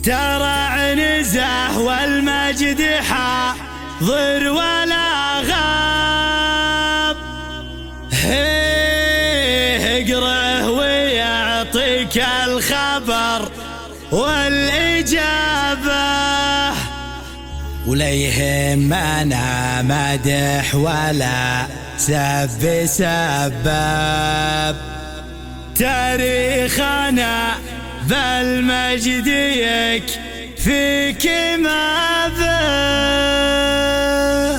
ترى عنزه والمجد حاضر ولا غاب، اقرأه ويعطيك الخبر والإجابة. ولا يهمنا مدح ولا سب سباب، تاريخنا بالمجد يكفيك ما به.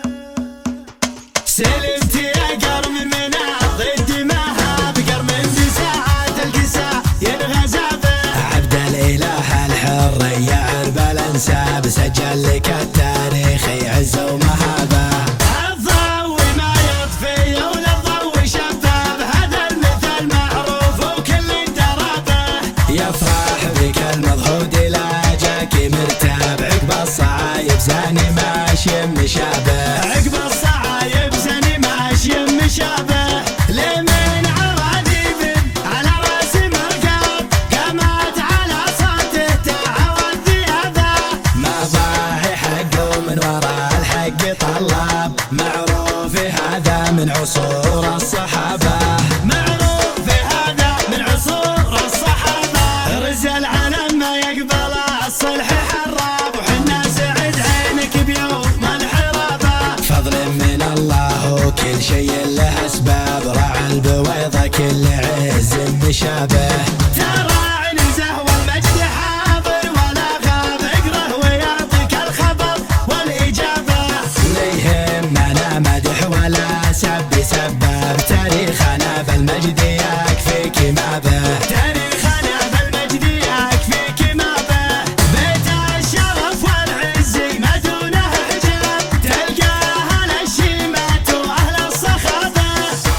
سلمت يا قرم من ضد ما بقر من ساعات القساء ينغزى به. عبد الإله الحر يعرب الأنساب، سجل لك التاريخ عز ومهابه. الضوء ما يطفي ولا الضوء شباب، هذا المثل معروف وكل درابه. يفرح بك المضحود لا جاك مرتاب، عقب الصعايب زاني ماشي مشابه. عقب الصعايب زاني ماشي مشابه. لمن عراديب على راس مرقاب، قامت على صوته تعود ذيابه. ما ضاحي حقه من وراء الحق طلاب، معروف هذا من عصور الصحابه. معروف هذا من عصور الصحابه. رزق العالم ما يقبل الصلح حراب، وحنا سعد عينك بيوم الحرابه. فضل من الله وكل شيء له اسباب، راعى البويضه كل عز مشابه. ترى عنزه والمجد حاضر ولا غاب، اقرأه ويعطيك الخبر والإجابة. لا يهمنا مدح ولا سب سباب، تاريخنا بالمجد يكفيك ما به. تاريخنا بالمجد يكفيك ما به. بيت الشرف والعز ما دونه حجاب، تلقى أهل الشيمات وأهل الصخابة.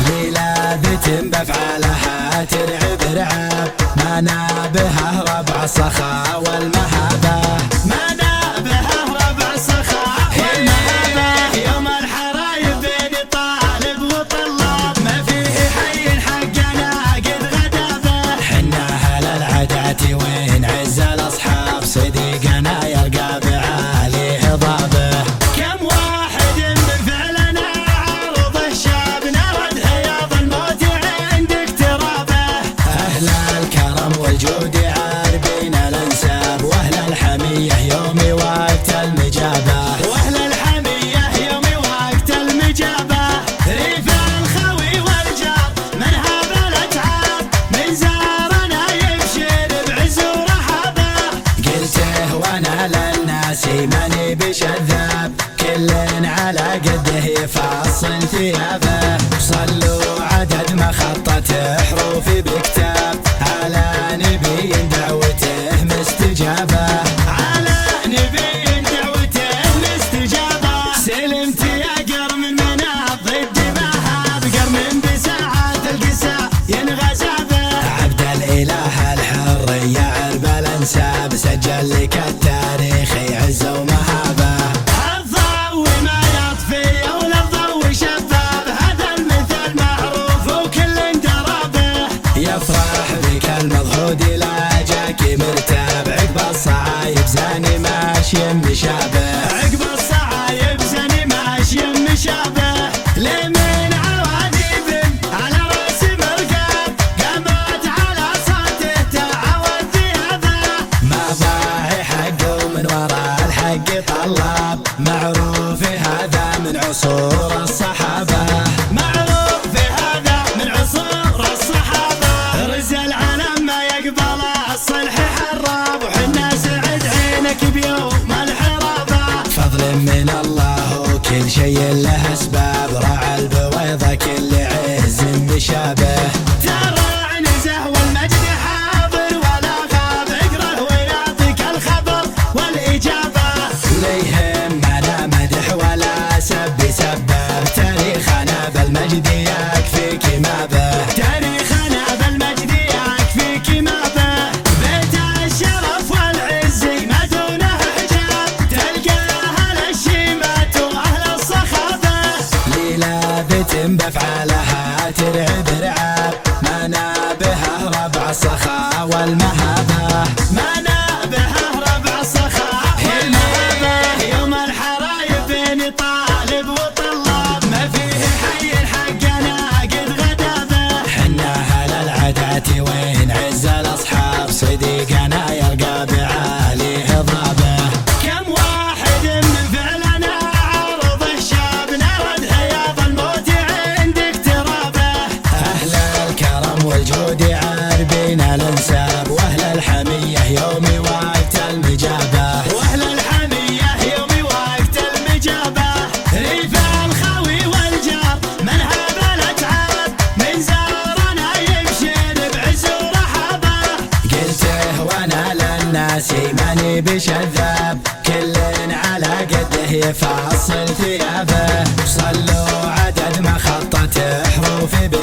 ليلادة بأفعالها ترعب رعاب، ما نابها ربع الصخا والمهابة. ما نابها ربع الصخا والمهابة. يوم الحرايب بين طالب وطلاب، ما فيه حي حقنا قد غدابه. حنا أهل العدات وين عز الأصحاب، صديقنا يلقى بعالي هضابه. كم واحد من فعلنا عارضه شاب، نرد حياض الموت عند اقترابه. أهل الكرم والجود عاربين الأنساب، وأهل الحمية يوم وقت المجابة. وأهل الحمية يوم وقت المجابة. ريف الخوي والجار من هاب الأتعاب، من زارنا يبشر بعز ورحابه. قلته وأنا للناس ماني بشذاب، كل على قده يفصل ثيابه. صلوا عدد مخطط حروف بكتاب، على نبي دعوته مستجابه. على نبي دعوته مستجابه. سلمت يا قرم من ضد ما بقر من بساعات القساء ينغزى به. عبد الإله الحر يعرب الأنساب، سجل لك التاريخ عز ومهابه. الضوء ما يطفي ولا الضوء شباب، هذا المثل معروف وكل درابه. يفرح بك المضحود لا جاك مرتاب، عقب الصعايب زاني ماشي مشابه. عقب الصعايب زاني ماشي مشابه. لمن عواديب على راس مرقاب، قامت على صوته تعود ذيابه. ما ضاحي حقه من وراء الحق طلاب، معروف هذا من عصور الصحابه. معروف هذا من عصور الصحابه. رزق العالم ما يقبل الصلح حراب، وحنا سعد عينك بيوم الحرابه. فضل من الله وكل شيء له اسباب، راعى البويضه كل عز مشابه. ترى عنزه والمجد حاضر ولا غاب، اقرأه ويعطيك الخبر والإجابة. لا يهمنا مدح ولا سب سباب، تاريخنا بالمجد يكفيك ما به. تاريخنا بالمجد يكفيك ما به. بيت الشرف والعز ما دونه حجاب، تلقى أهل الشيمات وأهل الصخابة. ليلادة بأفعالها ترعب رعاب، ما نابها ربع الصخا والمهابة. ما نابها وين عز الأصحاب صديقنا يلقى بعالي هضابه. كم واحد من فعلنا عرض الشاب نرد حياض الموت عند اقترابه. أهل الكرم والجود عاربين الانساب وأهل الحمية يومي وقت المجابة. وأهل الحمية يومي وقت المجابة. ريف الخوي والجار من هذا الأتعاب من زارنا يبشر بعز ورحابة. قلته وأنا للناس ماني بشذاب كل على قده يفصل ثيابه. صلوا عدد ما خطت حروفي